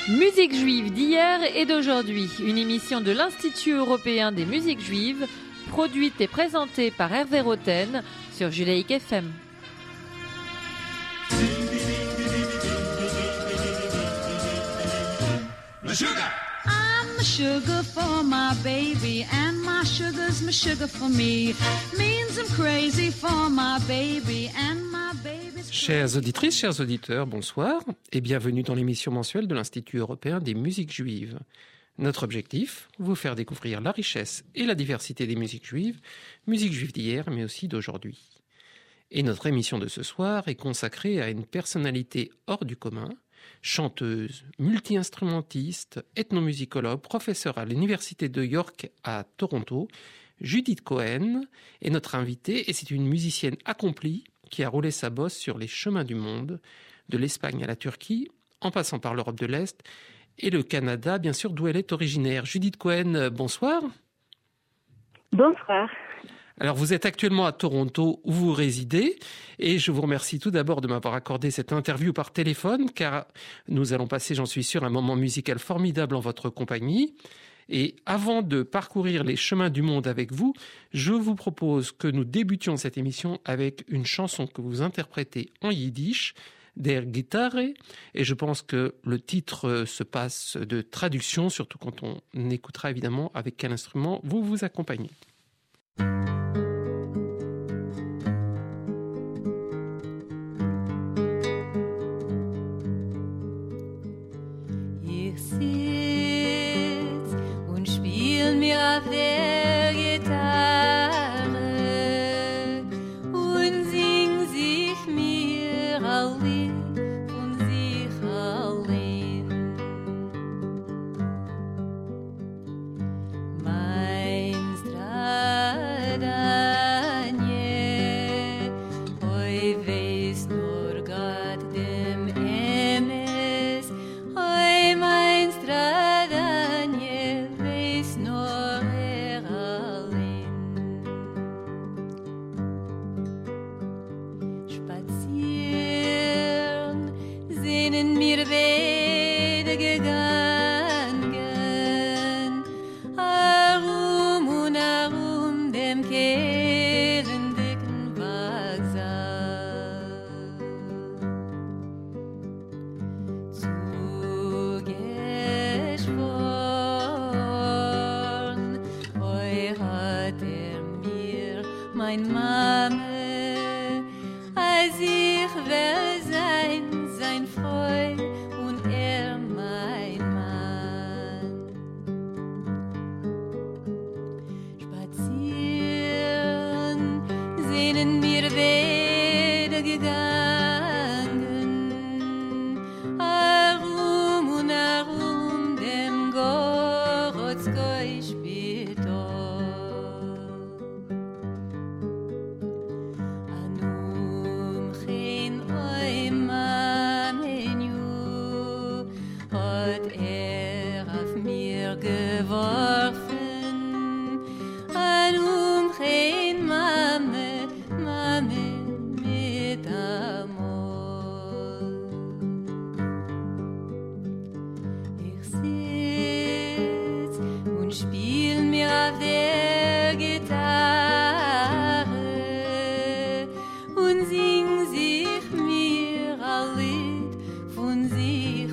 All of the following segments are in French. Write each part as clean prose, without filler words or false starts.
Musique juive d'hier et d'aujourd'hui, une émission de l'Institut européen des musiques juives, produite et présentée par Hervé Roten sur Judaïk FM. I'm the sugar for my baby, and my sugar's my sugar for me. Means I'm crazy for my baby, and my baby's... Chères auditrices, chers auditeurs, bonsoir et bienvenue dans l'émission mensuelle de l'Institut européen des musiques juives. Notre objectif, vous faire découvrir la richesse et la diversité des musiques juives d'hier mais aussi d'aujourd'hui. Et notre émission de ce soir est consacrée à une personnalité hors du commun, chanteuse, multi-instrumentiste, ethnomusicologue, professeure à l'Université de York à Toronto. Judith Cohen est notre invitée et c'est une musicienne accomplie qui a roulé sa bosse sur les chemins du monde, de l'Espagne à la Turquie, en passant par l'Europe de l'Est et le Canada, bien sûr, d'où elle est originaire. Judith Cohen, bonsoir. Bonsoir. Alors, vous êtes actuellement à Toronto où vous résidez et je vous remercie tout d'abord de m'avoir accordé cette interview par téléphone car nous allons passer, j'en suis sûr, un moment musical formidable en votre compagnie. Et avant de parcourir les chemins du monde avec vous, je vous propose que nous débutions cette émission avec une chanson que vous interprétez en yiddish, Der Gitarre, et je pense que le titre se passe de traduction, surtout quand on écoutera évidemment avec quel instrument vous vous accompagnez. Auf der Gitarre und sing sich mir ein Lied von sich allein. Mein Stradanie, oi weiß nur Gott dem Emes, oi mein Stradanie, weiß nur mir beide gegangen, herum und herum dem kehlendicken Wachsal. Zugeschworen, oi hat mir mein Mame, als ich will sein Freund und mein Mann. Spazieren sehnen wir beide gegangen, herum und herum dem Gorodskoi Spital. Anum chen oi hat auf mir geworfen, ein Umgehen, Mame, mit Amor. Ich sitz und spiel mir auf der Gitarre und sing sich mir ein Lied von sich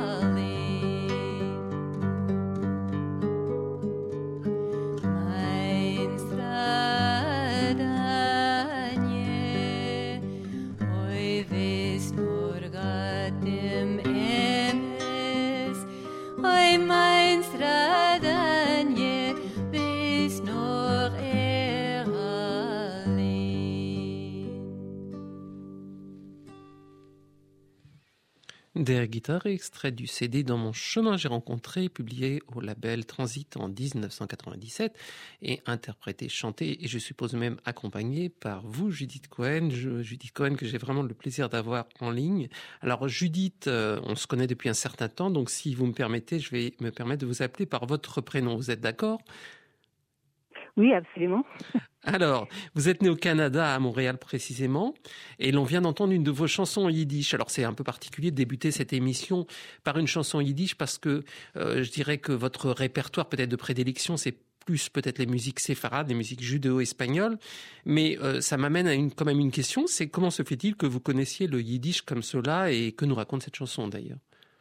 Der Gitarre, extrait du CD Dans mon chemin j'ai rencontré, publié au label Transit en 1997 et interprété, chanté et je suppose même accompagné par vous, Judith Cohen. Judith Cohen que j'ai vraiment le plaisir d'avoir en ligne. Alors Judith, on se connaît depuis un certain temps, donc si vous me permettez, je vais me permettre de vous appeler par votre prénom. Vous êtes d'accord ? Oui, absolument. Alors, vous êtes né au Canada, à Montréal précisément, et l'on vient d'entendre une de vos chansons en yiddish. Alors, c'est un peu particulier de débuter cette émission par une chanson en yiddish parce que je dirais que votre répertoire peut-être de prédilection, c'est plus peut-être les musiques séfarades, les musiques judéo-espagnoles. Mais ça m'amène à quand même une question, c'est comment se fait-il que vous connaissiez le yiddish comme cela et que nous raconte cette chanson d'ailleurs?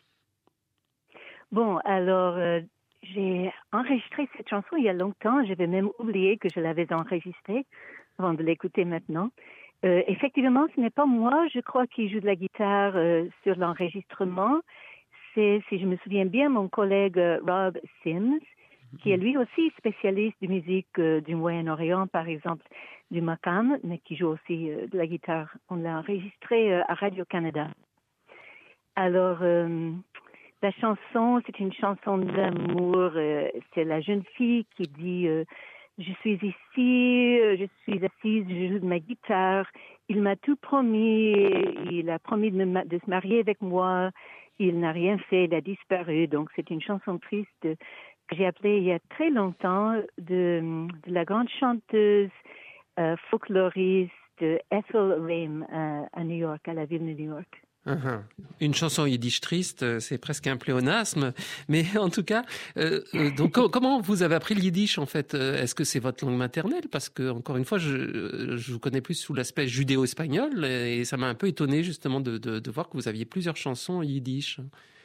Bon, alors, j'ai enregistré cette chanson il y a longtemps. J'avais même oublié que je l'avais enregistrée avant de l'écouter maintenant. Effectivement, ce n'est pas moi, je crois, qui joue de la guitare sur l'enregistrement. C'est, si je me souviens bien, mon collègue Rob Sims, qui est lui aussi spécialiste de musique du Moyen-Orient, par exemple, du Makam, mais qui joue aussi de la guitare. On l'a enregistré à Radio-Canada. Alors, la chanson, c'est une chanson d'amour. C'est la jeune fille qui dit je suis ici, je suis assise, je joue de ma guitare. Il m'a tout promis. Il a promis de se marier avec moi. Il n'a rien fait, il a disparu. Donc, c'est une chanson triste que j'ai appelée il y a très longtemps de la grande chanteuse folkloriste Ethel Reim à New York, à la ville de New York. Uh-huh. Une chanson yiddish triste, c'est presque un pléonasme, mais en tout cas, donc comment vous avez appris le yiddish en fait? Est-ce que c'est votre langue maternelle? Parce que encore une fois, je vous connais plus sous l'aspect judéo-espagnol et ça m'a un peu étonné justement de voir que vous aviez plusieurs chansons yiddish.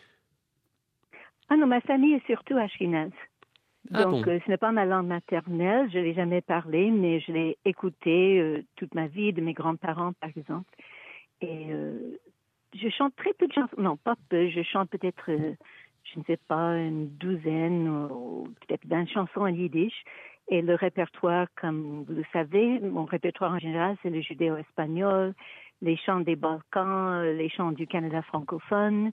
Ah non, ma famille est surtout ashkénaze. Donc, bon. Ce n'est pas ma langue maternelle, je l'ai jamais parlé, mais je l'ai écoutée toute ma vie de mes grands-parents, par exemple. Et je chante très peu de chansons. Non, pas peu. Je chante peut-être, je ne sais pas, une douzaine ou peut-être 20 chansons en yiddish. Et le répertoire, comme vous le savez, mon répertoire en général, c'est le judéo-espagnol, les chants des Balkans, les chants du Canada francophone,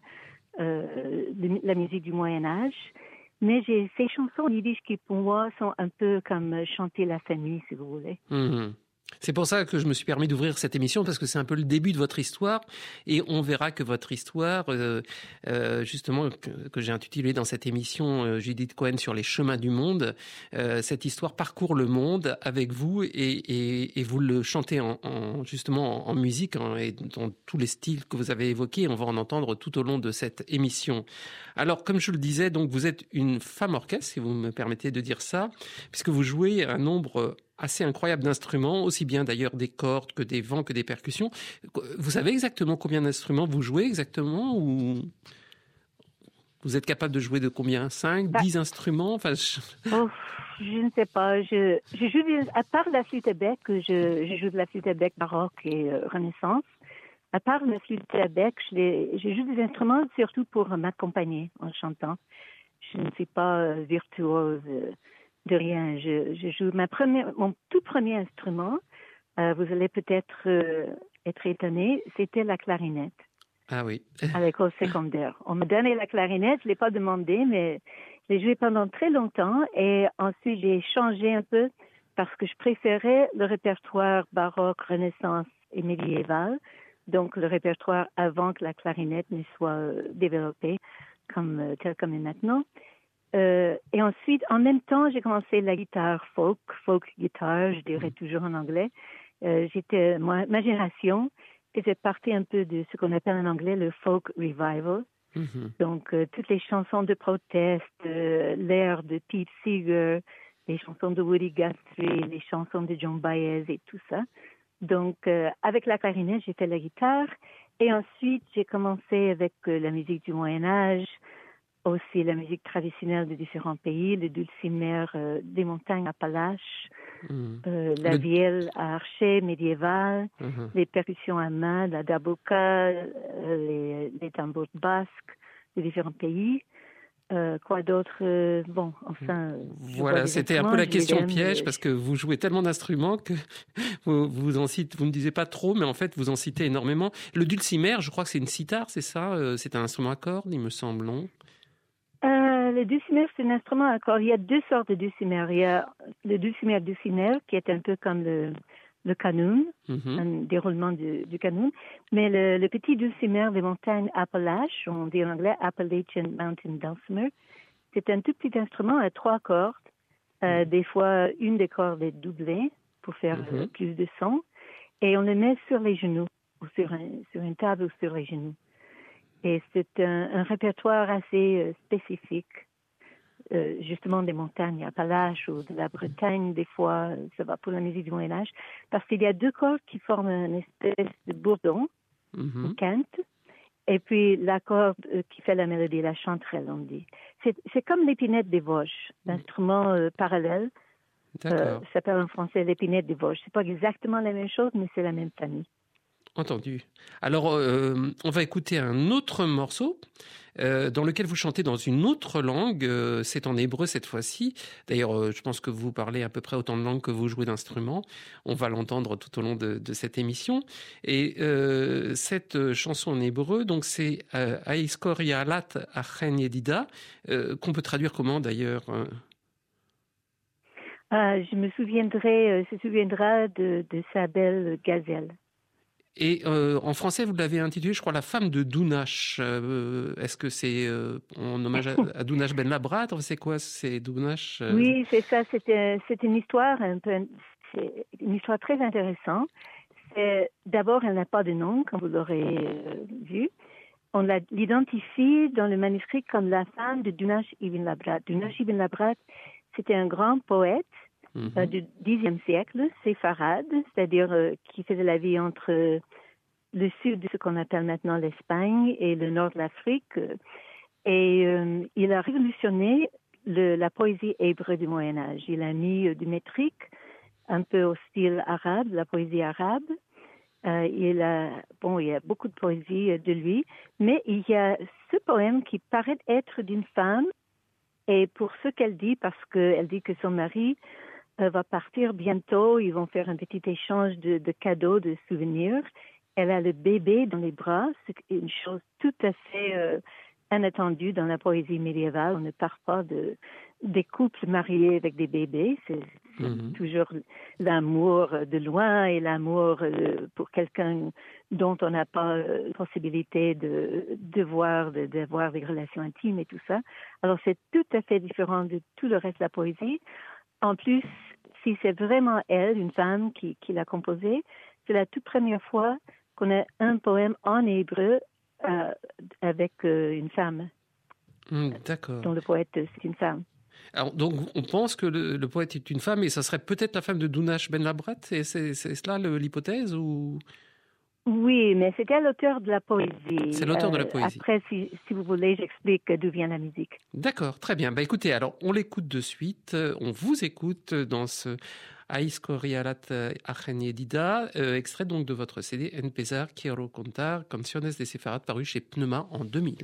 la musique du Moyen-Âge. Mais j'ai ces chansons en yiddish qui, pour moi, sont un peu comme chanter la famille, si vous voulez. Mmh. C'est pour ça que je me suis permis d'ouvrir cette émission, parce que c'est un peu le début de votre histoire, et on verra que votre histoire, justement, que j'ai intitulée dans cette émission Judith Cohen sur les chemins du monde, cette histoire parcourt le monde avec vous, et vous le chantez justement en musique, et dans tous les styles que vous avez évoqués. On va en entendre tout au long de cette émission. Alors, comme je le disais, donc vous êtes une femme orchestre, si vous me permettez de dire ça, puisque vous jouez un nombre assez incroyable d'instruments, aussi bien d'ailleurs des cordes que des vents, que des percussions. Vous savez exactement combien d'instruments vous jouez exactement, ou vous êtes capable de jouer de combien? 5, 10 instruments? Enfin, je ne sais pas. Je joue, à part la flûte à bec, je joue de la flûte à bec baroque et Renaissance. À part la flûte à bec, je joue des instruments surtout pour m'accompagner en chantant. Je ne suis pas virtuose de rien. Je joue mon tout premier instrument. Vous allez peut-être être étonné. C'était la clarinette. Ah oui. À l'école secondaire. On me donnait la clarinette. Je l'ai pas demandé, mais je l'ai joué pendant très longtemps. Et ensuite, j'ai changé un peu parce que je préférais le répertoire baroque, Renaissance et médiéval. Donc, le répertoire avant que la clarinette ne soit développée tel comme est maintenant. Et ensuite, en même temps, j'ai commencé la guitare folk guitare, je dirais toujours en anglais. Ma génération faisait partie un peu de ce qu'on appelle en anglais le folk revival. Mm-hmm. Donc, toutes les chansons de proteste, l'air de Pete Seeger, les chansons de Woody Guthrie, les chansons de John Baez et tout ça. Donc, avec la clarinette, j'ai fait la guitare. Et ensuite, j'ai commencé avec la musique du Moyen-Âge, aussi la musique traditionnelle de différents pays, le dulcimer des montagnes Appalaches, la vielle à archet médiévale, les percussions à main, la darbuka, les tambours basques de différents pays. Quoi d'autre? Voilà, c'était un peu la question piège, parce que vous jouez tellement d'instruments que vous ne disiez pas trop, mais en fait, vous en citez énormément. Le dulcimer, je crois que c'est une sitar, c'est ça? C'est un instrument à cordes, il me semble, non? Le dulcimer, c'est un instrument à cordes. Il y a deux sortes de dulcimer. Il y a le dulcimer qui est un peu comme le qanun, un déroulement du qanun. Mais le petit dulcimer des montagnes Appalaches, on dit en anglais Appalachian Mountain Dulcimer, c'est un tout petit instrument à 3 cordes. Des fois, une des cordes est doublée pour faire plus de son. Et on le met sur les genoux, ou sur une table ou sur les genoux. Et c'est un répertoire assez spécifique, justement des montagnes, Appalaches ou de la Bretagne, des fois, ça va pour la musique du Moyen-Âge, parce qu'il y a deux cordes qui forment une espèce de bourdon, une quinte, et puis la corde qui fait la mélodie, la chanterelle, on dit. C'est comme l'épinette des Vosges, l'instrument parallèle. S'appelle en français l'épinette des Vosges. C'est pas exactement la même chose, mais c'est la même famille. Entendu. Alors, on va écouter un autre morceau dans lequel vous chantez dans une autre langue. C'est en hébreu cette fois-ci. D'ailleurs, je pense que vous parlez à peu près autant de langues que vous jouez d'instruments. On va l'entendre tout au long de cette émission. Et cette chanson en hébreu, donc c'est Aiskor Yalat Achen Yedida, qu'on peut traduire comment d'ailleurs je me souviendra de sa belle gazelle. Et en français, vous l'avez intitulé, je crois, La femme de Dounash. Est-ce que c'est en hommage à Dounash Ben Labrat? C'est quoi, c'est Dounash Oui, c'est ça. C'est une histoire c'est une histoire très intéressante. D'abord, elle n'a pas de nom, comme vous l'aurez vu. On l'identifie dans le manuscrit comme la femme de Dounash Ibn Labrat. Dounash Ibn Labrat, c'était un grand poète du Xe siècle, séfarade, c'est-à-dire qui faisait la vie entre le sud de ce qu'on appelle maintenant l'Espagne et le nord de l'Afrique. Et il a révolutionné la poésie hébreu du Moyen-Âge. Il a mis du métrique, un peu au style arabe, la poésie arabe. Il y a beaucoup de poésie de lui, mais il y a ce poème qui paraît être d'une femme. Et pour ce qu'elle dit, parce qu'elle dit que son mari va partir bientôt, ils vont faire un petit échange de cadeaux, de souvenirs. Elle a le bébé dans les bras, c'est une chose tout à fait inattendue dans la poésie médiévale. On ne parle pas des couples mariés avec des bébés. C'est toujours l'amour de loin et l'amour pour quelqu'un dont on n'a pas la possibilité d'avoir des relations intimes et tout ça. Alors, c'est tout à fait différent de tout le reste de la poésie. En plus, si c'est vraiment elle, une femme qui l'a composé, c'est la toute première fois qu'on a un poème en hébreu avec une femme. D'accord. Dont le poète, c'est une femme. Alors, donc, on pense que le poète est une femme, et ça serait peut-être la femme de Dounash Ben Labrat. C'est cela l'hypothèse ou... Oui, mais c'était l'auteur de la poésie. C'est l'auteur de la poésie. Après, si vous voulez, j'explique d'où vient la musique. D'accord, très bien. Écoutez, alors, on l'écoute de suite. On vous écoute dans ce Aiskor Yalat Achen Yedida, extrait donc de votre CD Npezar Quiero Contar, Canciones de Sefarad, paru chez Pneuma en 2000.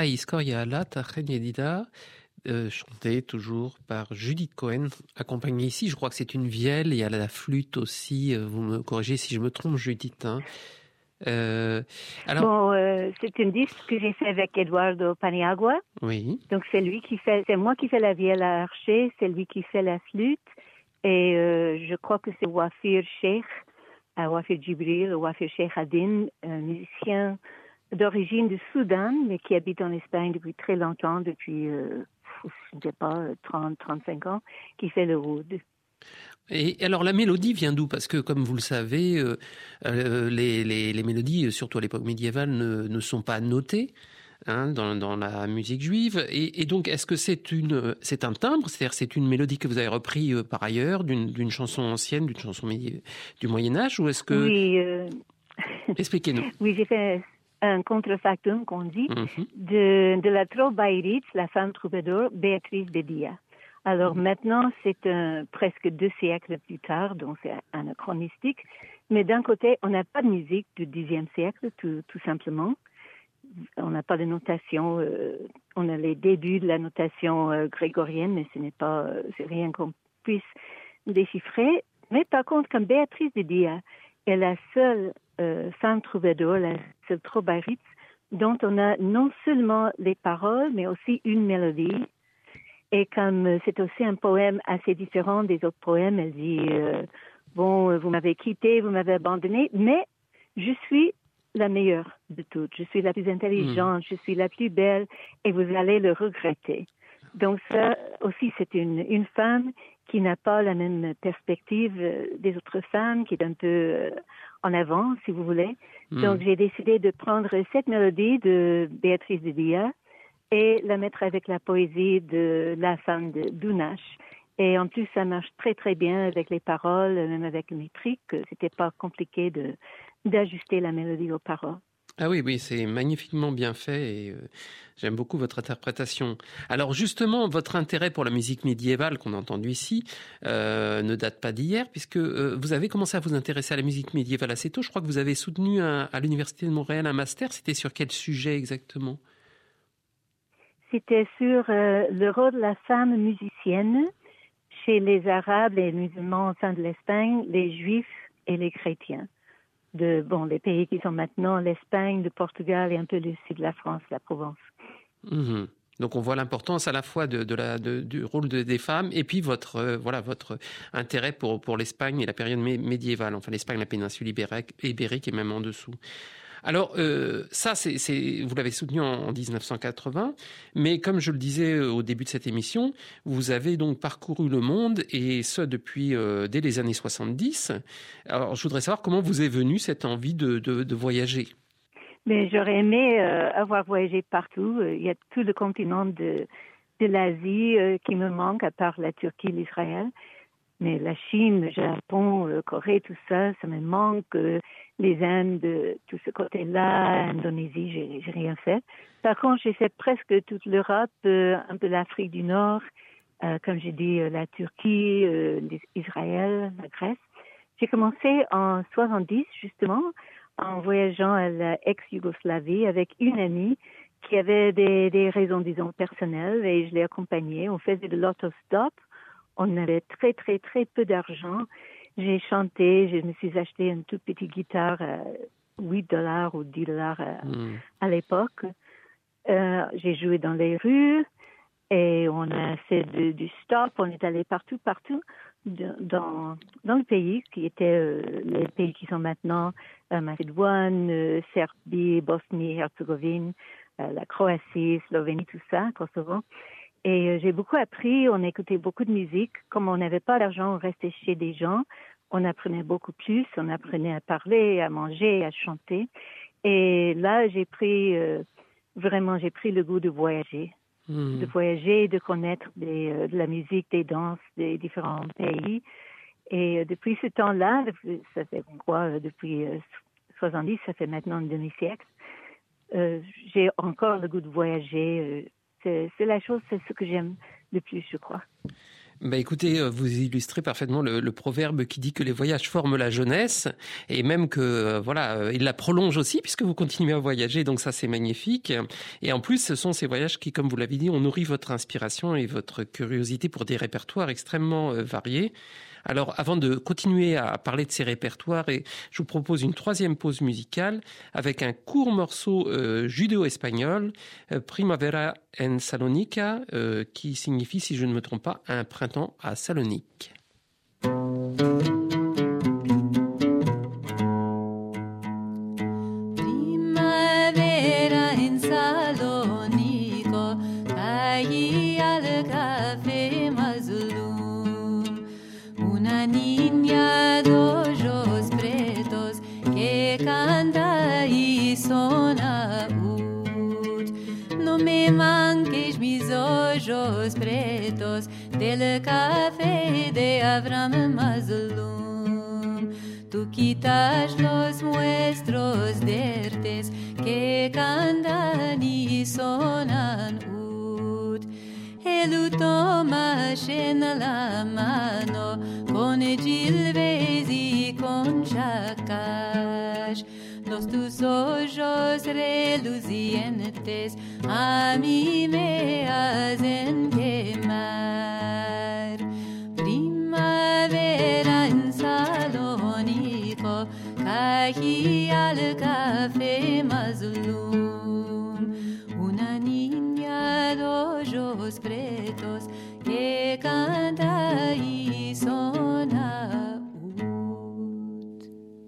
Iskoria Ala Tachen Yedida, chantée toujours par Judith Cohen, accompagnée ici, je crois que c'est une vielle, il y a la flûte aussi, vous me corrigez si je me trompe, Judith. Hein. C'est un disque que j'ai fait avec Eduardo Paniagua. Oui. Donc c'est moi qui fais la vielle à archer, c'est lui qui fait la flûte, et je crois que c'est Wafir Sheikh, Wafir Jibril, Wafir Sheikh Adin, un musicien d'origine du Soudan, mais qui habite en Espagne depuis très longtemps, depuis, je ne sais pas, 30-35 ans, qui fait le oud. Et alors la mélodie vient d'où? Parce que comme vous le savez, les mélodies, surtout à l'époque médiévale, ne sont pas notées dans la musique juive. Et donc est-ce que c'est un timbre, c'est-à-dire c'est une mélodie que vous avez repris par ailleurs d'une chanson ancienne, d'une chanson du Moyen-Âge, ou est-ce que... Oui. Expliquez-nous. Oui, j'ai fait un contrefactum, qu'on dit, de la Trobairitz, la femme troubadour, Béatrice de Dia. Alors maintenant, c'est presque 2 siècles plus tard, donc c'est anachronistique. Mais d'un côté, on n'a pas de musique du Xe siècle, tout simplement. On n'a pas de notation. On a les débuts de la notation grégorienne, mais c'est rien qu'on puisse déchiffrer. Mais par contre, comme Béatrice de Dia est la seule femme troubadour, la seule Trobairitz, dont on a non seulement les paroles, mais aussi une mélodie. Et comme c'est aussi un poème assez différent des autres poèmes, elle dit vous m'avez quitté, vous m'avez abandonné, mais je suis la meilleure de toutes. Je suis la plus intelligente, je suis la plus belle, et vous allez le regretter. Donc ça aussi, c'est une femme qui n'a pas la même perspective des autres femmes, qui est un peu en avant, si vous voulez. Donc j'ai décidé de prendre cette mélodie de Béatrice de Dia et la mettre avec la poésie de la femme de Dounache. Et en plus, ça marche très très bien avec les paroles, même avec le métrique. C'était pas compliqué d'ajuster la mélodie aux paroles. Ah oui, c'est magnifiquement bien fait et j'aime beaucoup votre interprétation. Alors justement, votre intérêt pour la musique médiévale qu'on a entendue ici ne date pas d'hier, puisque vous avez commencé à vous intéresser à la musique médiévale assez tôt. Je crois que vous avez soutenu à l'Université de Montréal un master. C'était sur quel sujet exactement? C'était sur le rôle de la femme musicienne chez les Arabes, les musulmans au sein de l'Espagne, les Juifs et les chrétiens. Les pays qui sont maintenant l'Espagne, le Portugal et un peu le sud de la France, la Provence. Mmh. Donc on voit l'importance à la fois du rôle des femmes et puis votre intérêt pour l'Espagne et la période médiévale, enfin l'Espagne, la péninsule ibérique et même en dessous. Alors, ça, vous l'avez soutenu en 1980, mais comme je le disais au début de cette émission, vous avez donc parcouru le monde, et ce depuis dès les années 70. Alors, je voudrais savoir comment vous est venue cette envie de voyager. Mais j'aurais aimé avoir voyagé partout. Il y a tout le continent de l'Asie qui me manque, à part la Turquie, l'Israël. Mais la Chine, le Japon, Corée, tout ça, ça me manque. Les Indes, tout ce côté-là, Indonésie, j'ai rien fait. Par contre, j'ai fait presque toute l'Europe, un peu l'Afrique du Nord, comme j'ai dit, la Turquie, Israël, la Grèce. J'ai commencé en 70, justement, en voyageant à la ex-Yougoslavie avec une amie qui avait des raisons, disons, personnelles, et je l'ai accompagnée. On faisait de l'autostop. On avait très, très, très peu d'argent. J'ai chanté, je me suis acheté une toute petite guitare à $8 ou $10 à l'époque. J'ai joué dans les rues et on a fait du stop. On est allé partout dans le pays, qui étaient les pays qui sont maintenant Macédoine, Serbie, Bosnie, Herzégovine, la Croatie, Slovénie, tout ça, Kosovo. Et j'ai beaucoup appris, on écoutait beaucoup de musique. Comme on n'avait pas d'argent, on restait chez des gens. On apprenait beaucoup plus, on apprenait à parler, à manger, à chanter. Et là, j'ai pris le goût de voyager. De voyager, de connaître de la musique, des danses des différents pays. Et depuis ce temps-là, ça fait quoi, depuis 70, ça fait maintenant un demi-siècle, j'ai encore le goût de voyager. C'est la chose, c'est ce que j'aime le plus, je crois. Bah écoutez, vous illustrez parfaitement le proverbe qui dit que les voyages forment la jeunesse et même que il la prolonge aussi puisque vous continuez à voyager, donc ça c'est magnifique. Et en plus, ce sont ces voyages qui, comme vous l'avez dit, ont nourri votre inspiration et votre curiosité pour des répertoires extrêmement variés. Alors, avant de continuer à parler de ces répertoires, je vous propose une troisième pause musicale avec un court morceau judéo-espagnol, Primavera en Salonica, qui signifie, si je ne me trompe pas, un printemps à Salonique. Primavera en Salonico, caí al café Mazulum. Una niña de ojos pretos que canta y sona ut. No me manques mis ojos pretos del café de Abraham Mazlum. Tú quitas los nuestros dertes que cantan y sonan ut. Él toma en la mano con Gilves y con Chacash. Los tus ojos relucientes a mí me hacen quemar. Primavera en Salónico, caí al café Mazlum. Una niña de ojos pretos que canta y sona ut.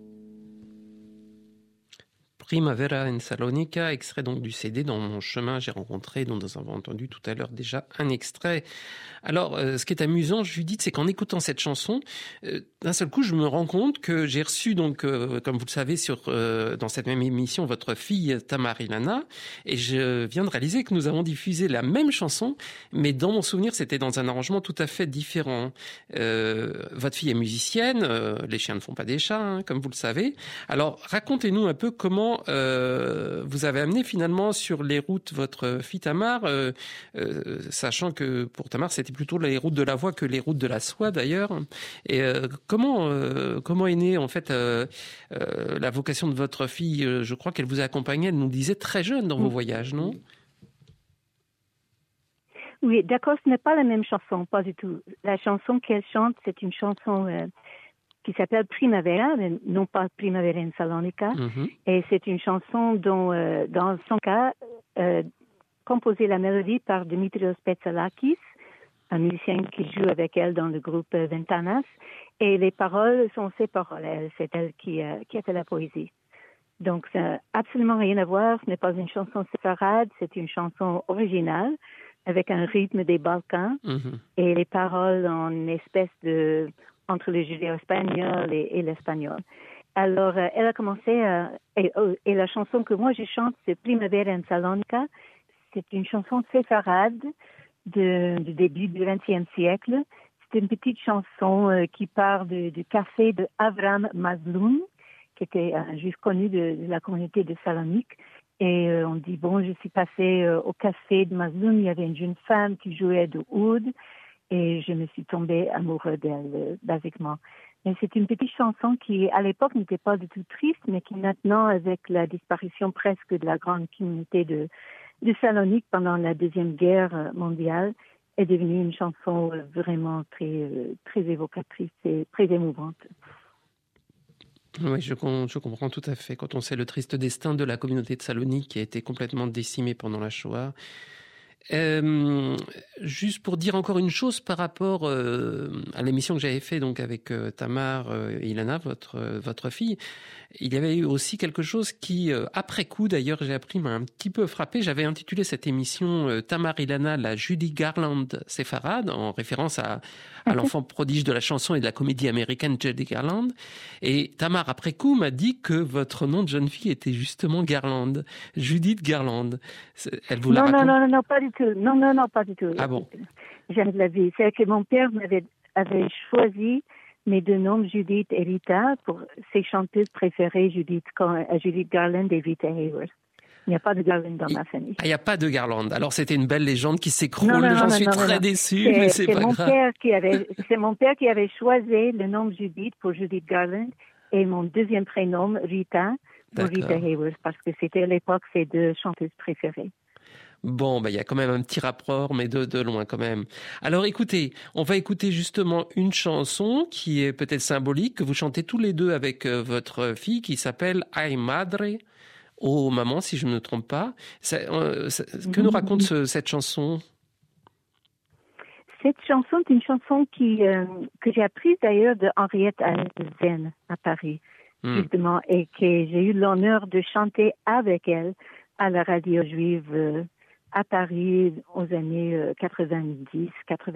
Primavera en Salonica, extrait donc du CD Dans mon chemin, j'ai rencontré, dont nous avons entendu tout à l'heure déjà un extrait. Alors, ce qui est amusant, Judith, c'est qu'en écoutant cette chanson, d'un seul coup, je me rends compte que j'ai reçu, donc, comme vous le savez, dans cette même émission, votre fille Tamar Ilana, et je viens de réaliser que nous avons diffusé la même chanson, mais dans mon souvenir, c'était dans un arrangement tout à fait différent. Votre fille est musicienne, les chiens ne font pas des chats, hein, comme vous le savez. Alors, racontez-nous un peu comment vous avez amené finalement sur les routes votre fille Tamar, sachant que pour Tamar, c'était plutôt les routes de la voix que les routes de la soie d'ailleurs. Et comment est née en fait la vocation de votre fille? Je crois qu'elle vous a accompagné, elle nous disait très jeune dans vos voyages, non? Oui, d'accord, ce n'est pas la même chanson, pas du tout. La chanson qu'elle chante, c'est une chanson qui s'appelle Primavera, mais non pas Primavera in Salonica. Mm-hmm. Et c'est une chanson dont, dans son cas, composée la mélodie par Dimitrios Petsalakis, un musicien qui joue avec elle dans le groupe Ventanas. Et les paroles sont ses paroles. C'est elle qui a fait la poésie. Donc, ça n'a absolument rien à voir. Ce n'est pas une chanson séfarade, c'est une chanson originale avec un rythme des Balkans. Mm-hmm. Et les paroles en une espèce de... entre le judéo-espagnol et l'espagnol. Alors, elle a commencé et la chanson que moi je chante, c'est Primavera en Salonica. C'est une chanson séfarade du début du XXe siècle. C'est une petite chanson qui parle du café de Avram Mazloum, qui était un juif connu de la communauté de Salonique. Et on dit, bon, je suis passée au café de Mazloum, il y avait une jeune femme qui jouait de oud. Et je me suis tombée amoureuse d'elle, basiquement. Mais c'est une petite chanson qui, à l'époque, n'était pas du tout triste, mais qui maintenant, avec la disparition presque de la grande communauté de Salonique pendant la Deuxième Guerre mondiale, est devenue une chanson vraiment très, très évocatrice et très émouvante. Oui, je comprends tout à fait. Quand on sait le triste destin de la communauté de Salonique qui a été complètement décimée pendant la Shoah, juste pour dire encore une chose par rapport à l'émission que j'avais fait donc avec Tamar et Ilana, votre fille, il y avait eu aussi quelque chose qui, après coup d'ailleurs, j'ai appris, m'a un petit peu frappé. J'avais intitulé cette émission Tamar Ilana, la Judy Garland séfarade, en référence à l'enfant prodige de la chanson et de la comédie américaine Judy Garland. Et Tamar, après coup, m'a dit que votre nom de jeune fille était justement Garland, Judith Garland. Elle vous l'a raconté? Non, pas du tout. Non, pas du tout. Ah bon? Jamais de la vie. C'est que mon père avait choisi mes deux noms, Judith et Rita, pour ses chanteuses préférées, Judith Garland et Rita Hayworth. Il n'y a pas de garland dans ma famille. Ah, il n'y a pas de garland. Alors, c'était une belle légende qui s'écroule. Non, J'en suis non, très non. déçu, mais c'est pas grave. C'est mon père qui avait choisi le nom Judith pour Judith Garland et mon deuxième prénom, Rita, pour D'accord. Rita Hayworth, parce que c'était à l'époque ses deux chanteuses préférées. Bon, il y a quand même un petit rapport, mais de loin quand même. Alors écoutez, on va écouter justement une chanson qui est peut-être symbolique, que vous chantez tous les deux avec votre fille, qui s'appelle Ay Madre, oh maman, si je ne me trompe pas. Que nous raconte cette chanson? Cette chanson est une chanson que j'ai apprise d'ailleurs de Henriette Alzen à Paris, justement, et que j'ai eu l'honneur de chanter avec elle à la radio juive à Paris aux années 90,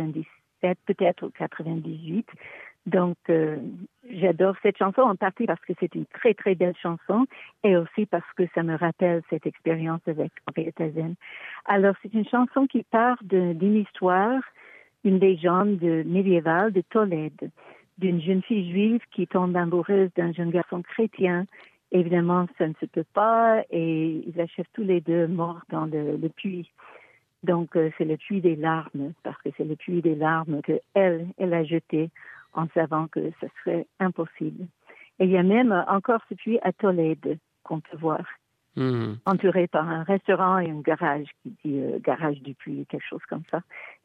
97, peut-être ou 98. Donc, j'adore cette chanson en partie parce que c'est une très, très belle chanson et aussi parce que ça me rappelle cette expérience avec Henriette Alzen. Alors, c'est une chanson qui part d'une histoire, une légende médiévale de Tolède, d'une jeune fille juive qui tombe amoureuse d'un jeune garçon chrétien. Évidemment, ça ne se peut pas et ils achèvent tous les deux morts dans le puits. Donc, c'est le puits des larmes, parce que c'est le puits des larmes qu'elle a jeté en savant que ce serait impossible. Et il y a même encore ce puits à Tolède qu'on peut voir, entouré par un restaurant et un garage qui dit garage du puits, quelque chose comme ça.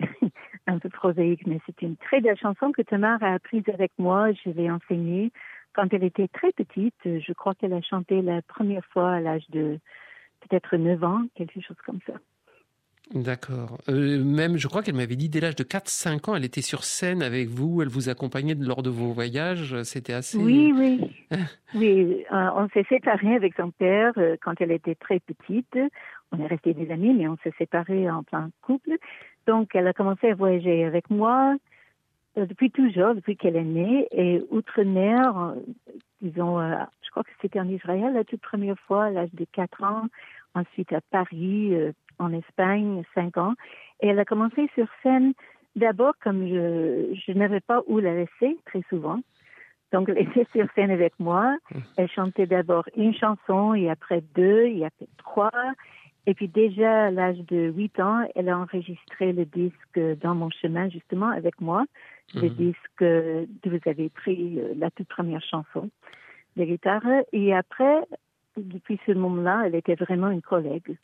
Un peu prosaïque, mais c'est une très belle chanson que Tamar a apprise avec moi. Je l'ai enseignée quand elle était très petite. Je crois qu'elle a chanté la première fois à l'âge de peut-être 9 ans, quelque chose comme ça. D'accord. Même, je crois qu'elle m'avait dit, dès l'âge de 4-5 ans, elle était sur scène avec vous, elle vous accompagnait lors de vos voyages. C'était assez... Oui. Oui, on s'est séparés avec son père quand elle était très petite. On est restés des amis, mais on s'est séparés en plein couple. Donc, elle a commencé à voyager avec moi depuis toujours, depuis qu'elle est née. Et outre-mer, disons, je crois que c'était en Israël la toute première fois, à l'âge de 4 ans. Ensuite à Paris, en Espagne, 5 ans. Et elle a commencé sur scène d'abord comme je n'avais pas où la laisser très souvent. Donc, elle était sur scène avec moi. Elle chantait d'abord une chanson et après 2 et après 3. Et puis déjà à l'âge de 8 ans, elle a enregistré le disque Dans mon chemin, justement, avec moi. Le disque d'où vous avez pris la toute première chanson de guitare. Et après, depuis ce moment-là, elle était vraiment une collègue.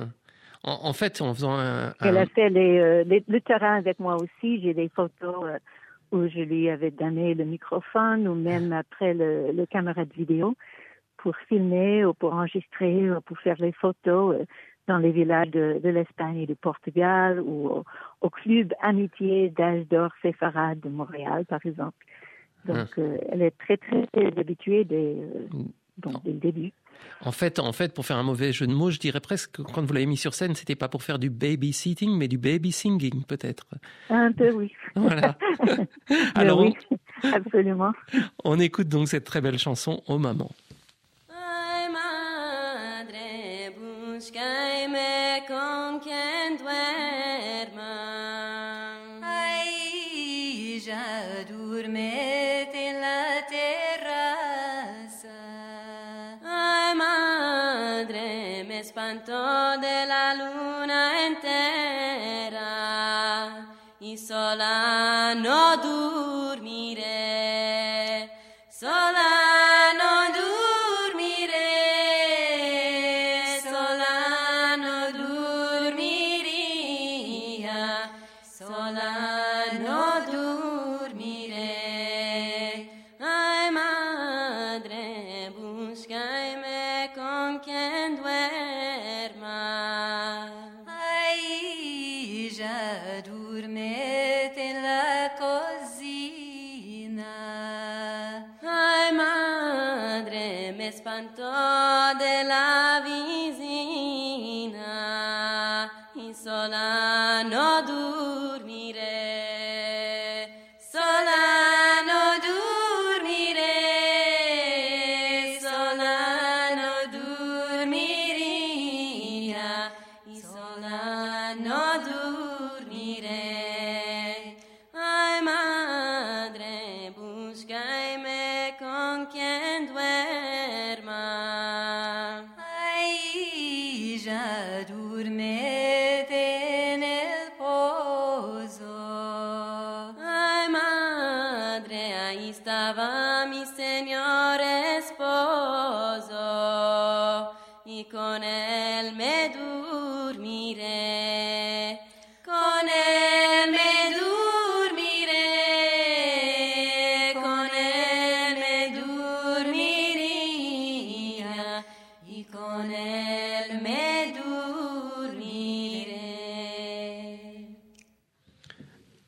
En fait, en faisant Elle a fait le terrain avec moi aussi. J'ai des photos où je lui avais donné le microphone ou même après le caméra de vidéo pour filmer ou pour enregistrer ou pour faire les photos dans les villages de l'Espagne et du Portugal ou au club Amitié d'Âge d'Or Séfarade de Montréal, par exemple. Donc, elle est très, très habituée dès le début. En fait, pour faire un mauvais jeu de mots, je dirais presque que quand vous l'avez mis sur scène, c'était pas pour faire du babysitting, mais du baby singing, peut-être. Un peu, oui. Voilà. Alors, oui, absolument. On écoute donc cette très belle chanson, Oh Maman. Ay, madre, búscame con quien duerma. Ay, ya durmete en la terraza. Ay, madre, me espantó de la luna entera y sola no dormiré. Sola no dormiré, sola no dormiría, sola no dormiré. Ay, madre, búscame con quien duerma. Ay, ya durmete en la cocina. Ay, madre, me espantó de la vecina y sola no dormiré, sola no dormiré, sola no dormiría y sola no dormiré. Ay, madre, búscame con quien duerma. Ay,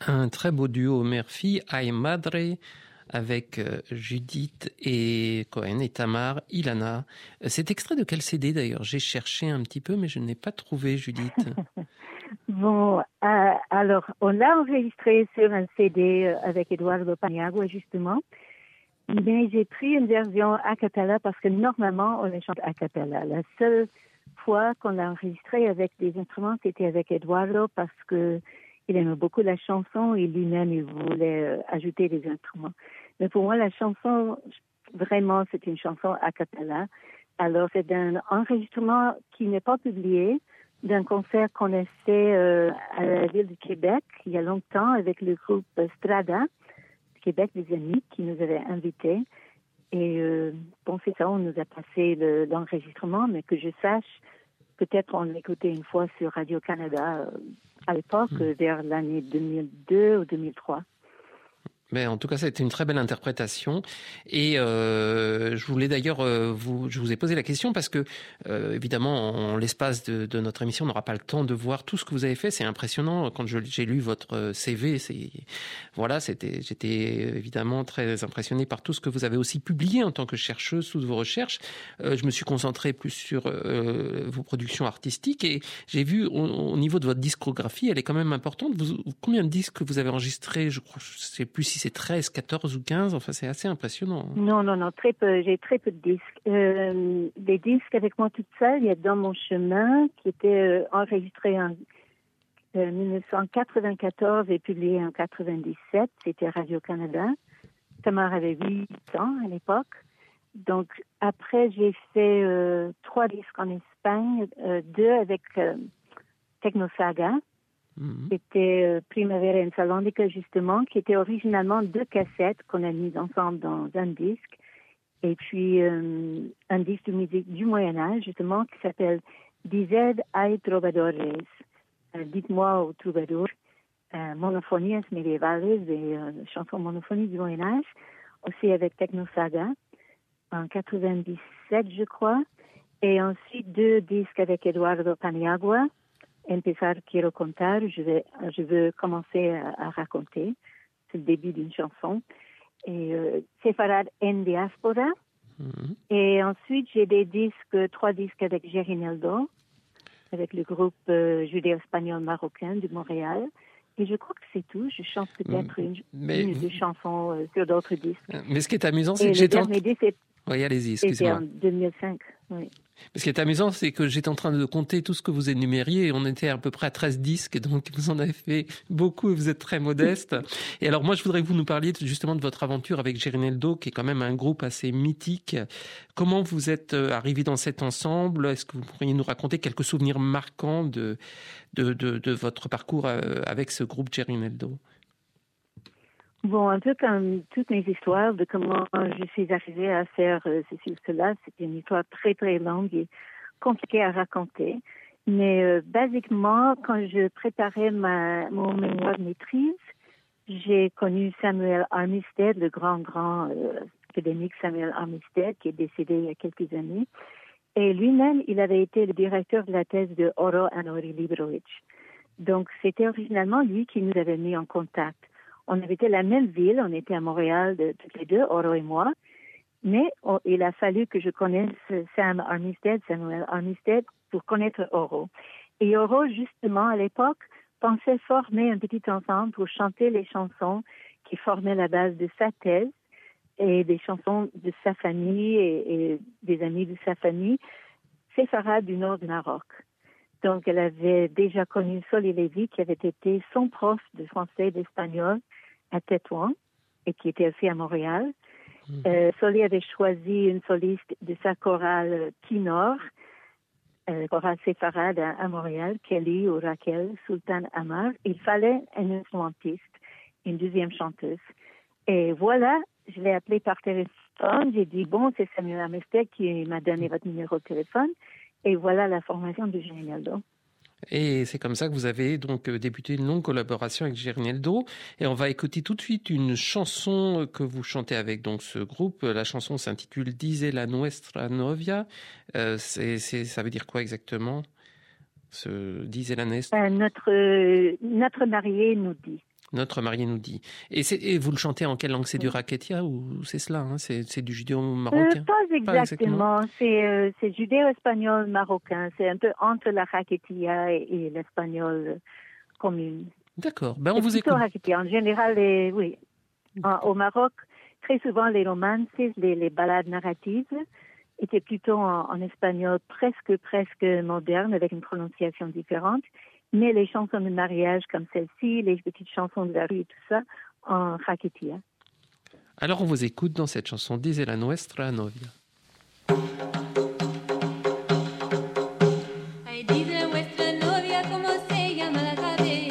Un très beau duo mère-fille, Ay Madre, avec Judith et Cohen et Tamar Ilana. C'est extrait de quel CD d'ailleurs? J'ai cherché un petit peu, mais je n'ai pas trouvé, Judith. Bon, alors, on l'a enregistré sur un CD avec Eduardo Paniagua, justement. Mais j'ai pris une version a cappella parce que normalement, on les chante a cappella. La seule fois qu'on l'a enregistré avec des instruments, c'était avec Eduardo parce que il aimait beaucoup la chanson et lui-même, il voulait ajouter des instruments. Mais pour moi, la chanson, vraiment, c'est une chanson a cappella. Alors, c'est un enregistrement qui n'est pas publié d'un concert qu'on a fait à la ville de Québec il y a longtemps avec le groupe Strada, Québec, des amis qui nous avaient invités. Et bon, c'est ça, on nous a passé l'enregistrement, mais que je sache, peut-être on l'écoutait une fois sur Radio-Canada à l'époque, vers l'année 2002 ou 2003. Mais en tout cas, c'était une très belle interprétation. Et je voulais d'ailleurs je vous ai posé la question parce que évidemment, en l'espace de notre émission, on n'aura pas le temps de voir tout ce que vous avez fait. C'est impressionnant. Quand j'ai lu votre CV, j'étais évidemment très impressionné par tout ce que vous avez aussi publié en tant que chercheuse, toutes vos recherches. Je me suis concentré plus sur vos productions artistiques et j'ai vu au niveau de votre discographie, elle est quand même importante. Combien de disques vous avez enregistrés? Je crois, je sais plus si c'est 13, 14 ou 15, enfin c'est assez impressionnant. Non, très peu, j'ai très peu de disques. Des disques avec moi toute seule, il y a Dans mon chemin, qui était enregistré en 1994 et publié en 1997, c'était Radio-Canada. Tamar avait 8 ans à l'époque. Donc après, j'ai fait 3 disques en Espagne, 2 avec Technosaga. C'était Primavera en Salónica, justement, qui était originalement 2 cassettes qu'on a mises ensemble dans un disque. Et puis, un disque de musique du Moyen-Âge, justement, qui s'appelle Dized ai trovadores. Dites-moi aux troubadours. Monophonies medievales, des chansons monophonies du Moyen-Âge. Aussi avec Technosaga, en 97, je crois. Et ensuite, 2 disques avec Eduardo Paniagua. Empezar quiero contar, je veux commencer à raconter. C'est le début d'une chanson. Et Sefarad en diaspora. Et ensuite, j'ai 3 disques avec Gerineldo, avec le groupe judéo-espagnol marocain de Montréal. Et je crois que c'est tout. Je chante peut-être une ou 2 chansons sur d'autres disques. Mais ce qui est amusant, c'est que le dernier disque, oui, allez-y, c'était excusez-moi. en 2005, oui. Ce qui est amusant, c'est que j'étais en train de compter tout ce que vous énumériez et on était à peu près à 13 disques, donc vous en avez fait beaucoup et vous êtes très modeste. Et alors moi, je voudrais que vous nous parliez justement de votre aventure avec Gerineldo, qui est quand même un groupe assez mythique. Comment vous êtes arrivé dans cet ensemble? Est-ce que vous pourriez nous raconter quelques souvenirs marquants de votre parcours avec ce groupe Gerineldo? Bon, un peu comme toutes mes histoires de comment je suis arrivée à faire ceci ou cela, c'est une histoire très, très longue et compliquée à raconter. Mais basiquement, quand je préparais mon mémoire de maîtrise, j'ai connu Samuel Armistead, le grand académique Samuel Armistead, qui est décédé il y a quelques années. Et lui-même, il avait été le directeur de la thèse de Oro Anori Librovich. Donc, c'était originalement lui qui nous avait mis en contact. On habitait la même ville, on était à Montréal toutes les deux, Oro et moi, mais il a fallu que je connaisse Samuel Armistead, pour connaître Oro. Et Oro, justement, à l'époque, pensait former un petit ensemble pour chanter les chansons qui formaient la base de sa thèse et des chansons de sa famille et des amis de sa famille, séfarades du nord du Maroc. Donc, elle avait déjà connu Soli Lévy, qui avait été son prof de français et d'espagnol à Tétouan, et qui était aussi à Montréal. Soli avait choisi une soliste de sa chorale Kinor, chorale séfarade à Montréal, Kelly ou Raquel Sultan Amar. Il fallait un instrumentiste, une deuxième chanteuse. Et voilà, je l'ai appelé par téléphone. J'ai dit, bon, c'est Samuel Armistead qui m'a donné votre numéro de téléphone. Et voilà la formation de Gerineldo. Et c'est comme ça que vous avez donc débuté une longue collaboration avec Gerineldo. Et on va écouter tout de suite une chanson que vous chantez avec donc ce groupe. La chanson s'intitule Dice la nuestra novia. Ça veut dire quoi exactement? Dice la nuestra. Notre marié nous dit. Notre marié nous dit. Et vous le chantez en quelle langue? C'est du raketia ou c'est cela, hein? C'est du judéo-marocain? Pas exactement. C'est judéo-espagnol marocain. C'est un peu entre la raketia et l'espagnol commune. D'accord. Ben, on vous écoute. Raketia. En général, oui. Au Maroc, très souvent, les romances, les ballades narratives étaient plutôt en espagnol presque moderne, avec une prononciation différente. Mais les chansons de mariage comme celle-ci, les petites chansons de la rue et tout ça, en raketia. Alors on vous écoute dans cette chanson Dice la nuestra novia. Ay, dice vuestra novia cómo se llama la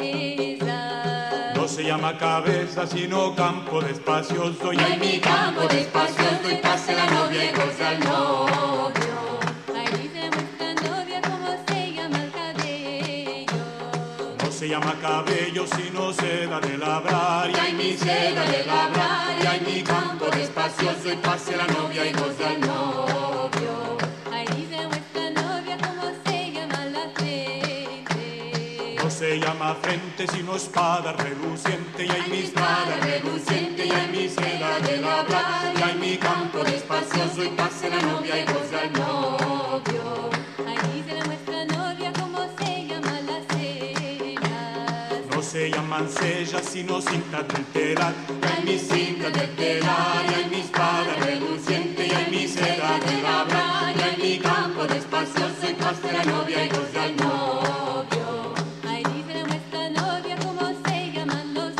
cabeza. No se llama cabeza, sino campo de espacios. Soy Ay, mi campo de espacios, doy pase la novia y goza el novio. Ay, dice vuestra novia cómo se llama el cabello. No se llama cabello, sino seda de labrar. Y ay, mi seda de labrar, y ay, mi campo de espacios, doy pase la novia y goza el novio. Ay, dice vuestra novia cómo se llama la frente. No se llama frente, sino espada reluciente. Y hay Ay, mi mi espada reluciente, y ay, mi seda de labrar, y ay, mi campo de espacios, doy pase la novia y goza el novio. Ay, dice nuestra novia cómo se llama las cenas. no se llaman sellas, sino cintas del telar. Y ay, mi cinta de telar, y ay, mi espada reluciente, y ay, mi seda de labrar, y ay, mi campo de espacios, soy pase la novia y goza el novio. Ay, dice nuestra novia cómo se llaman los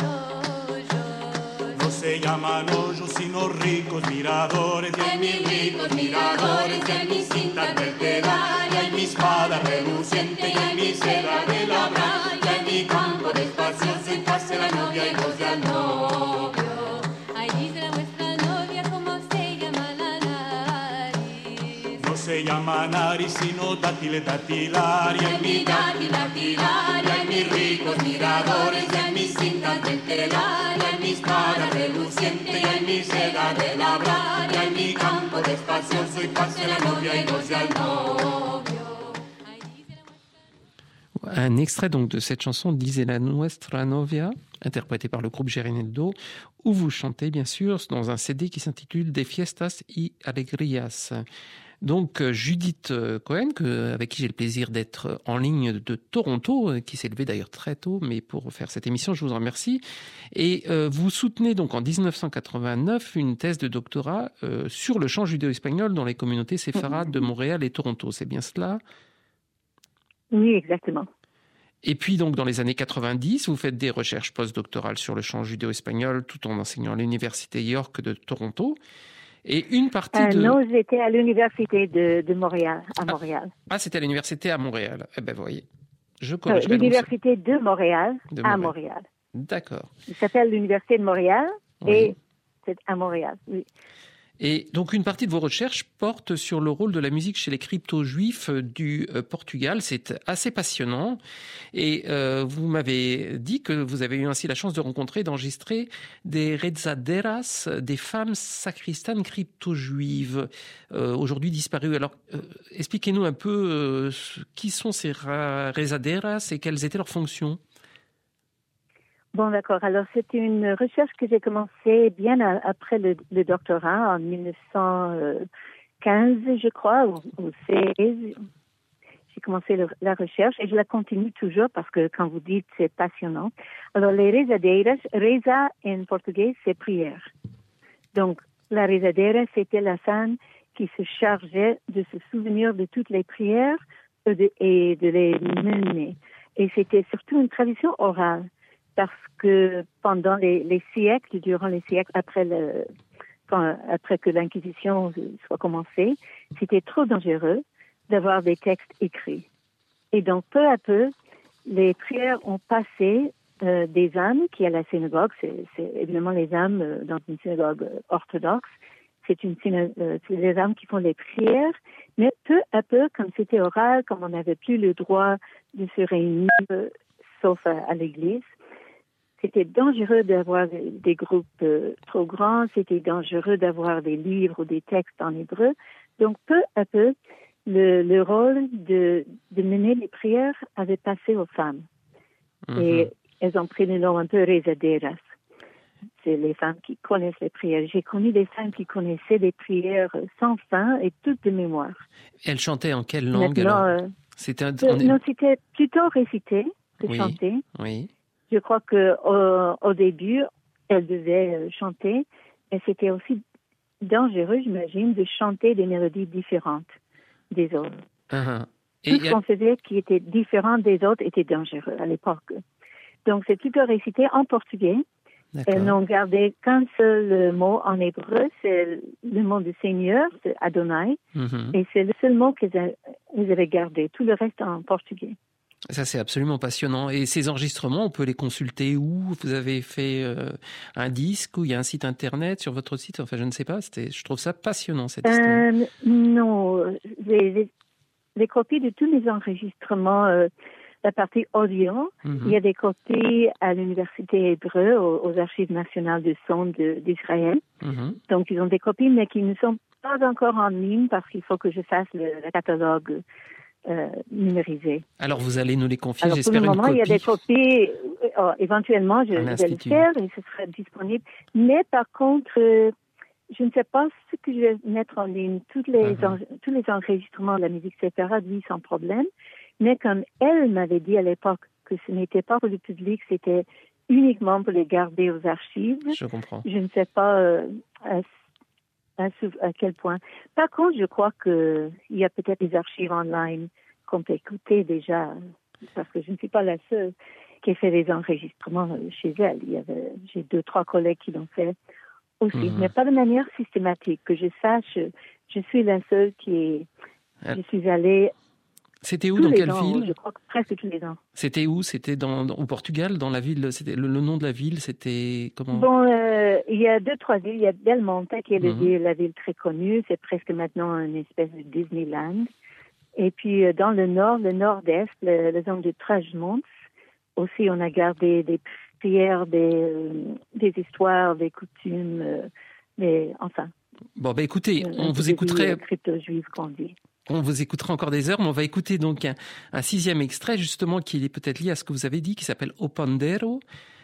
hoyos. No se llaman hoyos, sino ricos miradores. Y Ay, mis ricos miradores, y ay, mis cintas de telar, y ay, mi espada reluciente, y ay, mi seda de labrar, y ay, mi campo de espacios, soy pase la novia y goza el novio. Ay, dice nuestra novia cómo se llama la nariz. no se llama nariz, sino dátil, datilar. Y Y ay, mi dátil datilar, y ay, mis ricos miradores, y ay, mis cintas de telar, y ay, mi espada reluciente, y ay, mi seda de labrar, y ay, mi campo de espacios, soy pase la novia y goza el novio. Ay, dice la Un extrait donc de cette chanson Dice la nuestra novia, interprétée par le groupe Gereneldo, où vous chantez bien sûr dans un CD qui s'intitule De fiestas y alegrías. Donc Judith Cohen, avec qui j'ai le plaisir d'être en ligne de Toronto, qui s'est levée d'ailleurs très tôt, mais pour faire cette émission, je vous en remercie. Et vous soutenez donc en 1989 une thèse de doctorat sur le chant judéo-espagnol dans les communautés séfarades de Montréal et Toronto. C'est bien cela? Oui, exactement. Et puis donc dans les années 90, vous faites des recherches postdoctorales sur le chant judéo-espagnol tout en enseignant à l'université York de Toronto. Et une partie de... Non, j'étais à l'université de Montréal, à Montréal. Ah, c'était à l'université à Montréal. Eh ben, vous voyez, je corrigerai. L'université de Montréal, De à Montréal. Montréal. D'accord. Il s'appelle l'université de Montréal Oui. et c'est à Montréal, oui. Et donc une partie de vos recherches porte sur le rôle de la musique chez les crypto-juifs du Portugal. C'est assez passionnant. Et vous m'avez dit que vous avez eu ainsi la chance de rencontrer, d'enregistrer des rezaderas, des femmes sacristanes crypto-juives, aujourd'hui disparues. Alors expliquez-nous un peu qui sont ces rezaderas et quelles étaient leurs fonctions. Bon, d'accord. Alors, c'était une recherche que j'ai commencée bien après le doctorat, en 1915, je crois, ou 16. J'ai commencé la recherche et je la continue toujours parce que, quand vous dites, c'est passionnant. Alors, les rezadeiras, reza en portugais, c'est prière. Donc, la rezadera, c'était la femme qui se chargeait de se souvenir de toutes les prières et de les mener. Et c'était surtout une tradition orale. Parce que pendant les siècles, durant les siècles après que l'Inquisition soit commencée, c'était trop dangereux d'avoir des textes écrits. Et donc, peu à peu, les prières ont passé des âmes qui à la synagogue, c'est évidemment les âmes dans une synagogue orthodoxe, c'est les âmes qui font les prières, mais peu à peu, comme c'était oral, comme on n'avait plus le droit de se réunir, sauf à l'église, c'était dangereux d'avoir des groupes trop grands, c'était dangereux d'avoir des livres ou des textes en hébreu. Donc, peu à peu, le rôle de mener les prières avait passé aux femmes. Mm-hmm. Et elles ont pris le nom un peu rezaderas. C'est les femmes qui connaissent les prières. J'ai connu des femmes qui connaissaient des prières sans fin et toutes de mémoire. Elles chantaient en quelle langue Maintenant, alors? C'était non, c'était plutôt récité que Oui. chanter. Oui. Je crois que au début, elles devaient chanter, mais c'était aussi dangereux, j'imagine, de chanter des mélodies différentes des autres. Tout ce qu'on faisait qui était différent des autres était dangereux à l'époque. Donc, c'est plutôt récité en portugais. D'accord. Elles n'ont gardé qu'un seul mot en hébreu, c'est le mot du Seigneur, c'est Adonai, et c'est le seul mot qu'elles avaient gardé, tout le reste en portugais. Ça, c'est absolument passionnant. Et ces enregistrements, on peut les consulter où? Vous avez fait un disque ou il y a un site internet sur votre site? Enfin, je ne sais pas. Je trouve ça passionnant, cette histoire. Non, les copies de tous les enregistrements, la partie audio, il y a des copies à l'Université hébreu, aux Archives nationales du son d'Israël. Donc, ils ont des copies, mais qui ne sont pas encore en ligne parce qu'il faut que je fasse le catalogue numérisé. Alors, vous allez nous les confier, Alors, j'espère, pour le moment, une copie. il y a des copies. Éventuellement, je vais le faire et ce sera disponible. Mais par contre, je ne sais pas ce que je vais mettre en ligne. Tous les enregistrements de la musique séparate, oui, sans problème. Mais comme elle m'avait dit à l'époque que ce n'était pas pour le public, c'était uniquement pour les garder aux archives. Je comprends. Je ne sais pas à quel point. Par contre, je crois qu'il y a peut-être des archives online qu'on peut écouter déjà, parce que je ne suis pas la seule qui a fait des enregistrements chez elle. J'ai 2-3 collègues qui l'ont fait aussi, mais pas de manière systématique. Que je sache, je suis la seule je suis allée. C'était où, dans quelle ans, ville? Je crois que presque tous les ans. C'était où? C'était au Portugal, dans la ville? C'était le nom de la ville, c'était comment? Bon, il y a 2-3 villes. Il y a Belmonte, qui est la ville très connue. C'est presque maintenant une espèce de Disneyland. Et puis, dans le nord-est, la zone de Trás-os-Montes, aussi, on a gardé des prières, des histoires, des coutumes, mais enfin. Bon, écoutez, on vous écouterait. Crypto-juive qu'on dit. On vous écoutera encore des heures, mais on va écouter donc un 6e extrait, justement, qui est peut-être lié à ce que vous avez dit, qui s'appelle O Pandeiro.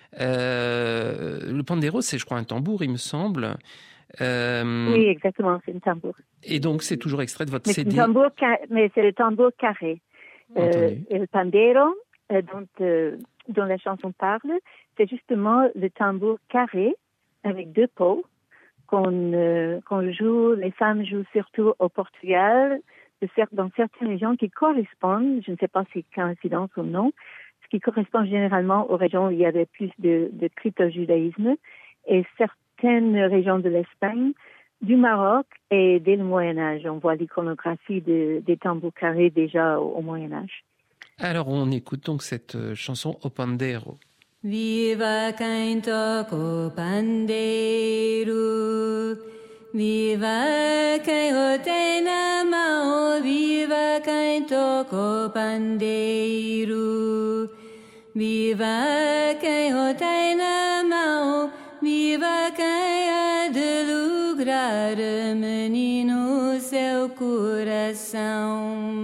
Le pandero, c'est, je crois, un tambour, il me semble. Oui, exactement, c'est un tambour. Et donc, c'est toujours extrait de votre CD. Mais c'est le tambour carré. Et le pandero, dont la chanson parle, c'est justement le tambour carré avec 2 pots qu'on joue. Les femmes jouent surtout au Portugal, dans certaines régions qui correspondent, je ne sais pas si c'est coïncidence ou non, ce qui correspond généralement aux régions où il y avait plus de crypto-judaïsme, et certaines régions de l'Espagne, du Maroc et dès le Moyen-Âge. On voit l'iconographie des tambours carrés déjà au Moyen-Âge. Alors, on écoute donc cette chanson O Pandeiro. Viva quem toca o pandeiro, viva quem o tem na mão, viva quem toca o pandeiro, viva quem o tem na mão, viva quem há de lograr, menino, seu coração.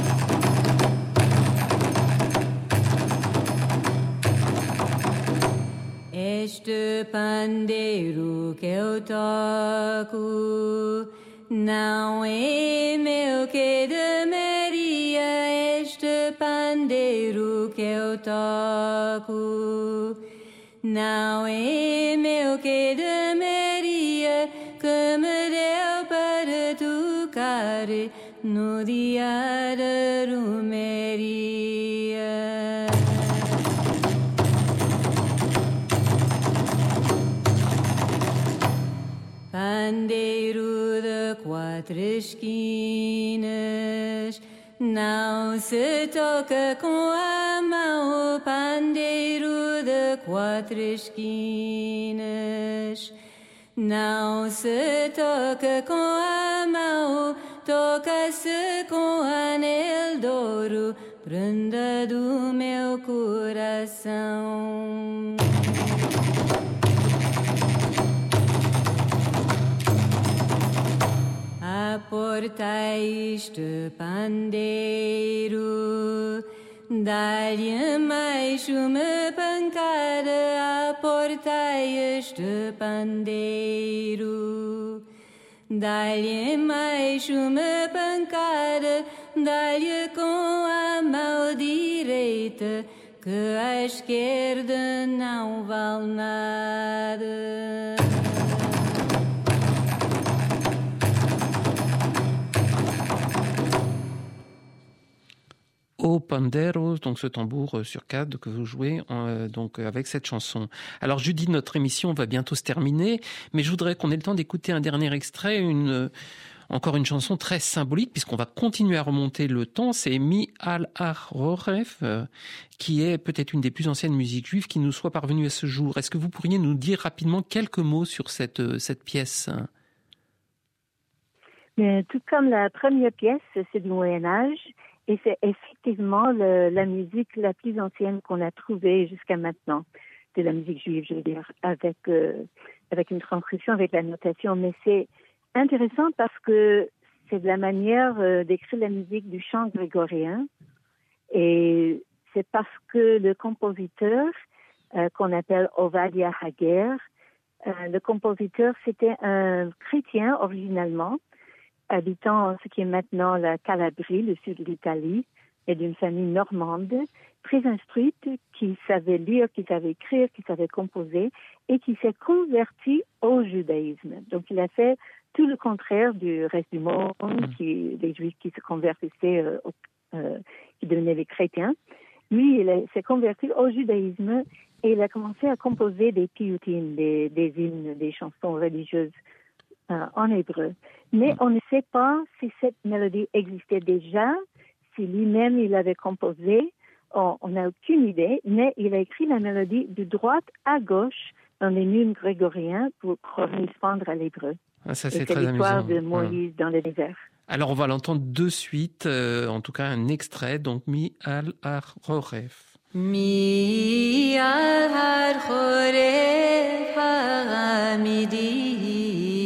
Este pandeiro que eu toco não é meu que é de Maria. Este pandeiro que eu toco não é meu que é de Maria, que me deu para tocar no dia da Romeria. Pandeiro de 4 esquinas, não se toca com a mão. Pandeiro de 4 esquinas, não se toca com a mão. Toca-se com anel de ouro, prenda do meu coração. Aportai este pandeiro Dá-lhe mais uma pancada à porta este pandeiro. Dá-lhe mais uma pancada, dá-lhe com a mão direita, que a esquerda não vale nada. Au pandero, donc ce tambour sur quatre que vous jouez donc avec cette chanson. Alors Judith, notre émission va bientôt se terminer, mais je voudrais qu'on ait le temps d'écouter un dernier extrait, encore une chanson très symbolique, puisqu'on va continuer à remonter le temps. C'est Mi Al Haroref, qui est peut-être une des plus anciennes musiques juives qui nous soit parvenue à ce jour. Est-ce que vous pourriez nous dire rapidement quelques mots sur cette pièce? Mais tout comme la première pièce, c'est du Moyen-Âge. Et c'est effectivement la musique la plus ancienne qu'on a trouvée jusqu'à maintenant, de la musique juive, je veux dire, avec une transcription, avec la notation. Mais c'est intéressant parce que c'est de la manière d'écrire la musique du chant grégorien. Et c'est parce que le compositeur, qu'on appelle Ovadia Hager, le compositeur, c'était un chrétien originalement, habitant ce qui est maintenant la Calabrie, le sud de l'Italie, et d'une famille normande, très instruite, qui savait lire, qui savait écrire, qui savait composer, et qui s'est converti au judaïsme. Donc il a fait tout le contraire du reste du monde, des juifs qui se convertissaient, qui devenaient des chrétiens. Lui, il s'est converti au judaïsme et il a commencé à composer des piyutim, des hymnes, des chansons religieuses en hébreu. Mais on ne sait pas si cette mélodie existait déjà, si lui-même il avait composé, on n'a aucune idée, mais il a écrit la mélodie de droite à gauche dans les hymnes grégoriens pour correspondre à l'hébreu. Ah, ça, c'est très amusant. C'est l'histoire de Moïse dans le désert. Alors on va l'entendre de suite, en tout cas un extrait, donc Mi Al Haroref. Mi Al Haroref Hamidi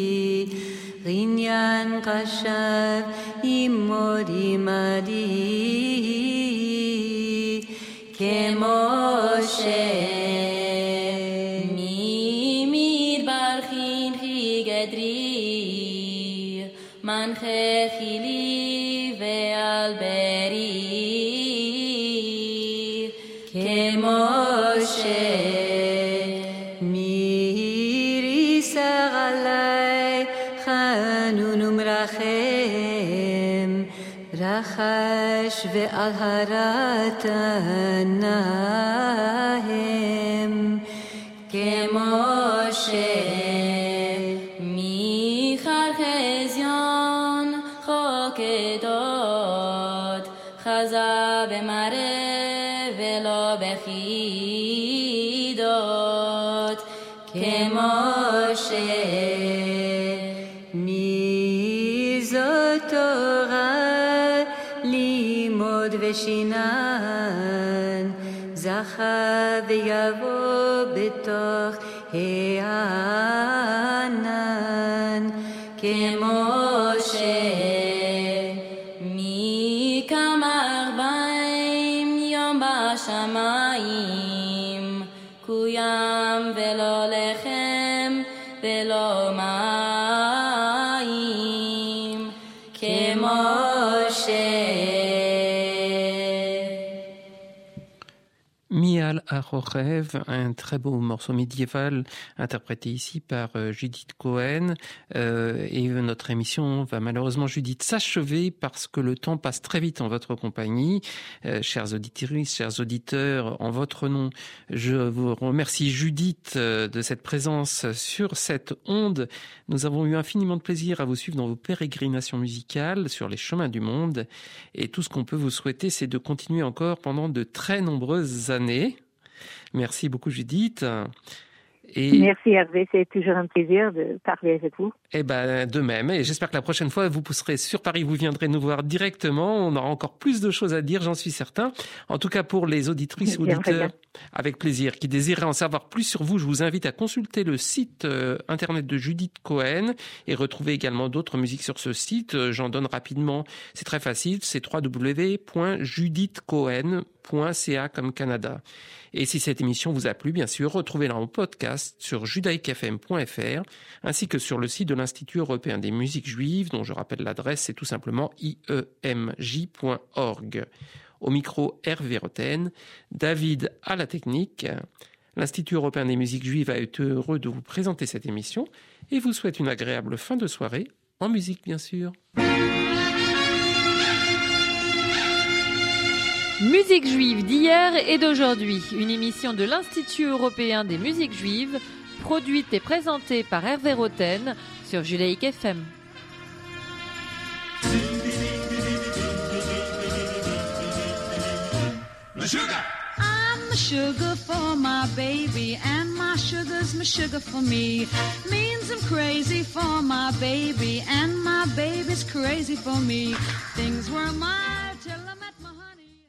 Rinyan Kashav Imodi Madi Kemoshe Mimir Barchin Higadri Manche Chili Ve'alberi Kemoshe Miri Saralai Chanunum Rachem Rachash Ve'al Haratanahem Kemoshe Michal Chezion Chokedot Chaza B'mare Ve'lo Bechidot Kemoshe Mizotorah Limod Veshinan Zacha Ve'yavo Betoch He'anan Kemoshe Mikam Arbaim Yom Bashamayim Kuyam Ve'lo Lechem Ve'lo Mayim Kemoshe Mi Al Haroref, un très beau morceau médiéval interprété ici par Judith Cohen. Et notre émission va malheureusement, Judith, s'achever parce que le temps passe très vite en votre compagnie. Chères auditrices, chers auditeurs, en votre nom, je vous remercie, Judith, de cette présence sur cette onde. Nous avons eu infiniment de plaisir à vous suivre dans vos pérégrinations musicales sur les chemins du monde. Et tout ce qu'on peut vous souhaiter, c'est de continuer encore pendant de très nombreuses années. Merci beaucoup, Judith. Et merci Hervé, c'est toujours un plaisir de parler avec vous. Eh ben, de même, et j'espère que la prochaine fois vous serez sur Paris, vous viendrez nous voir directement, on aura encore plus de choses à dire, j'en suis certain. En tout cas pour les auditrices ou auditeurs, avec plaisir, qui désireraient en savoir plus sur vous, je vous invite à consulter le site internet de Judith Cohen et retrouver également d'autres musiques sur ce site. J'en donne rapidement, c'est très facile, c'est www.judithcohen.com. comme Canada. Et si cette émission vous a plu, bien sûr, retrouvez-la en podcast sur judaicfm.fr ainsi que sur le site de l'Institut européen des musiques juives, dont je rappelle l'adresse, c'est tout simplement iemj.org. Au micro, Hervé Roten, David à la technique. L'Institut européen des musiques juives a été heureux de vous présenter cette émission et vous souhaite une agréable fin de soirée, en musique bien sûr. Musique juive d'hier et d'aujourd'hui, une émission de l'Institut européen des musiques juives, produite et présentée par Hervé Roten sur Judaïk FM. I'm the sugar for my baby, and my sugar's my sugar for me. Means I'm crazy for my baby, and my baby's crazy for me. Things were my